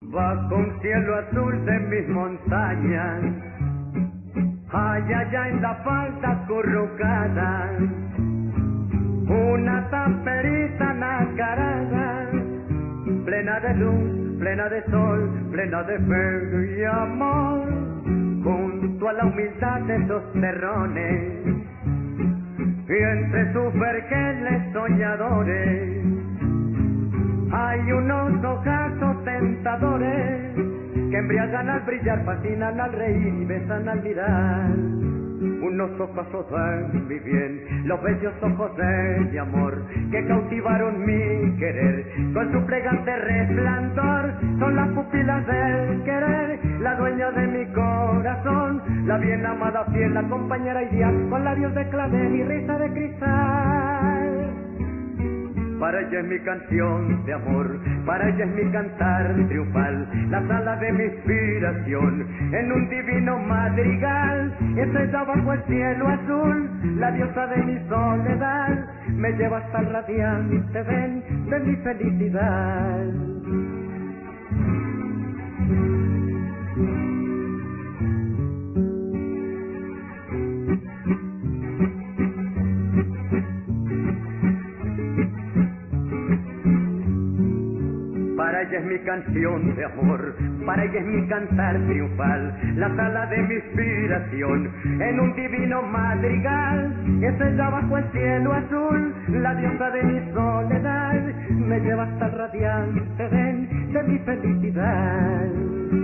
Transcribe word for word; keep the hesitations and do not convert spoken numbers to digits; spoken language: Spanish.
Bajo un cielo azul de mis montañas, allá allá en la falda acurrucada, una tamperita nacarada, plena de luz, plena de sol, plena de fe y amor, junto a la humildad de esos terrones, y entre sus vergeles soñadores, hay unos ojazos tentadores que embriagan al brillar, fascinan al reír y besan al mirar. Unos ojos de mi bien, los bellos ojos de mi amor, que cautivaron mi querer con su plegante resplandor. Son las pupilas del querer, la dueña de mi corazón, la bien amada fiel, la compañera ideal, con labios de clavel y risa de cristal. Para ella es mi canción de amor, para ella es mi cantar triunfal, la sala de mi inspiración, en un divino madrigal. Estrella bajo el cielo azul, la diosa de mi soledad, me lleva hasta el radiante ven de mi felicidad. Para ella es mi canción de amor, para ella es mi cantar triunfal, la sala de mi inspiración, en un divino madrigal. Estrella bajo el cielo azul, la diosa de mi soledad, me lleva hasta el radiante ven de mi felicidad.